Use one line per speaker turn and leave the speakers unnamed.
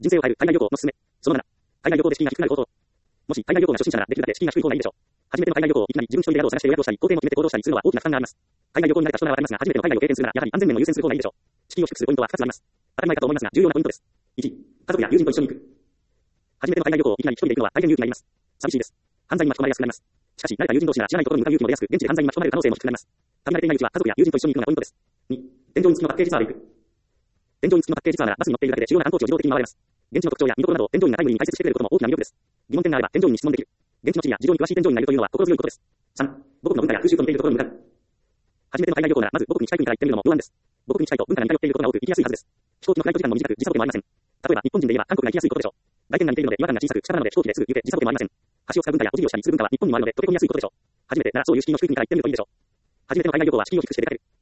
人生を変える海外旅行のすすめ。その7。海外旅行で資金が低くなる方法。もし海外旅行が初心者ならできるだけ資金が低い方がいいでしょう。初めての海外旅行をいきなり自分一人で宿を探して予約をしたり、行程も決めて行動したりするのは大きな負担があります。海外旅行に慣れた人ならわかりますが、初めての海外を経験するならやはり安全面を優先する方がいいでしょう。資金を低くするポイントは2つあります。当たり前かと思いますが、重要なポイントです。1、家族や友人と一緒に行く。初めての海外旅行をいきなり一人で行くのは大変勇気がいります。寂しいです。犯罪に巻き込まれやすくなります。しかし、誰か友人同士なら知らないところに向かう勇気も出やすく、現地で犯罪に巻き込まれる可能性も低くなります。旅慣れていないうちは家族や友人と一緒に行くのがポイントです。2、添乗員付きのパッケージツアーで行く。添乗員付きのパッケージツアーならバスに乗っているだけで主要な観光地を自動的に回れます。現地の特徴や見どころなど添乗員がタイムリーに解説してくれることも大きな魅力です。疑問点があれば添乗員に質問できる。現地の地理や事情に詳しい添乗員がいるというのは心強いことです。3、母国の文化や風習と似ているところに向かう。初めての海外旅行ならまず母国に近い国から行ってみるのも不安です。母国に近いと文化が似通っていることが多く行きやすいはずです。飛行機のフライト時間も短く時差ボケもありません。例えば日本人で言えば韓国が行きやすいことでしょう。外見が似ているので違和感が小さく近場なので飛行機ですぐ行け時差ボケもありません。橋を使う文化やお辞儀をしたりする文化は日本にもあるので溶け込みやすいことでしょう。初めてならそういう敷居の低い国から行ってみるといいでしょう。初めての海外旅行は敷居を低くして出かける。